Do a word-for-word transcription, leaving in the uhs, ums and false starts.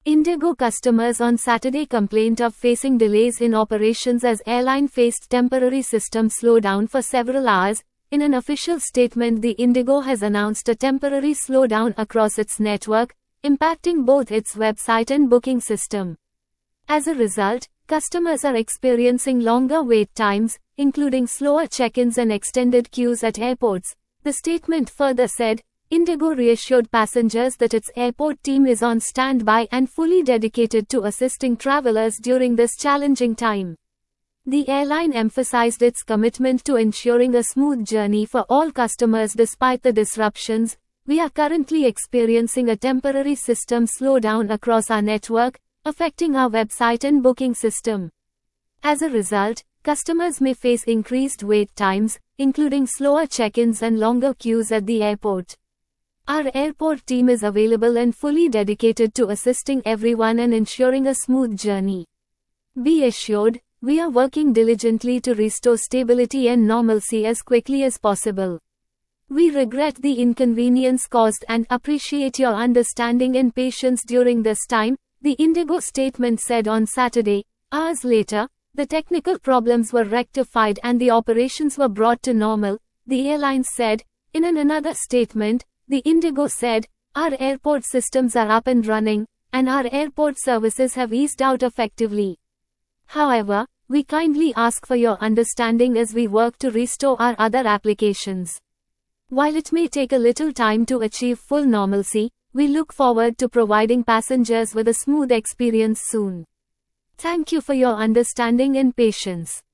IndiGo customers on Saturday complained of facing delays in operations as airline faced temporary system slowdown for several hours. In an official statement, the IndiGo has announced a temporary slowdown across its network, impacting both its website and booking system. As a result, customers are experiencing longer wait times, including slower check-ins and extended queues at airports. The statement further said, IndiGo reassured passengers that its airport team is on standby and fully dedicated to assisting travelers during this challenging time. The airline emphasized its commitment to ensuring a smooth journey for all customers despite the disruptions. We are currently experiencing a temporary system slowdown across our network, affecting our website and booking system. As a result, customers may face increased wait times, including slower check-ins and longer queues at the airport. Our airport team is available and fully dedicated to assisting everyone and ensuring a smooth journey. Be assured, we are working diligently to restore stability and normalcy as quickly as possible. We regret the inconvenience caused and appreciate your understanding and patience during this time, the IndiGo statement said on Saturday. Hours later, the technical problems were rectified and the operations were brought to normal, the airline said. In an another statement, the IndiGo said, our airport systems are up and running, and our airport services have eased out effectively. However, we kindly ask for your understanding as we work to restore our other applications. While it may take a little time to achieve full normalcy, we look forward to providing passengers with a smooth experience soon. Thank you for your understanding and patience.